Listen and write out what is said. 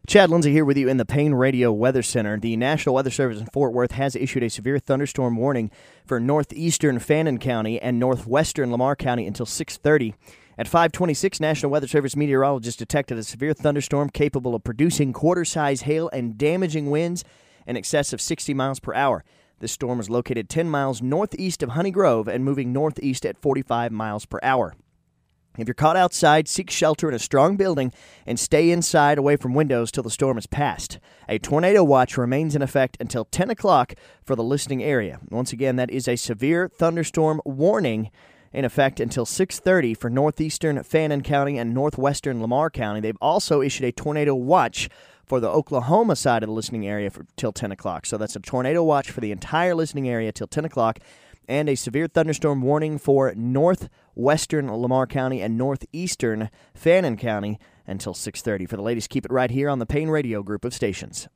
Chad Lindsay here with you in the Payne Radio Weather Center. The National Weather Service in Fort Worth has issued a severe thunderstorm warning for northeastern Fannin County and northwestern Lamar County until 6:30. At 5:26, National Weather Service meteorologists detected a severe thunderstorm capable of producing quarter-size hail and damaging winds in excess of 60 miles per hour. This storm is located 10 miles northeast of Honey Grove and moving northeast at 45 miles per hour. If you're caught outside, seek shelter in a strong building and stay inside away from windows till the storm has passed. A tornado watch remains in effect until 10 o'clock for the listening area. Once again, that is a severe thunderstorm warning in effect until 6:30 for northeastern Fannin County and northwestern Lamar County. They've also issued a tornado watch for the Oklahoma side of the listening area till 10 o'clock. So that's a tornado watch for the entire listening area till 10 o'clock. And a severe thunderstorm warning for northwestern Lamar County and northeastern Fannin County until 6:30. For the latest, keep it right here on the Payne Radio Group of stations.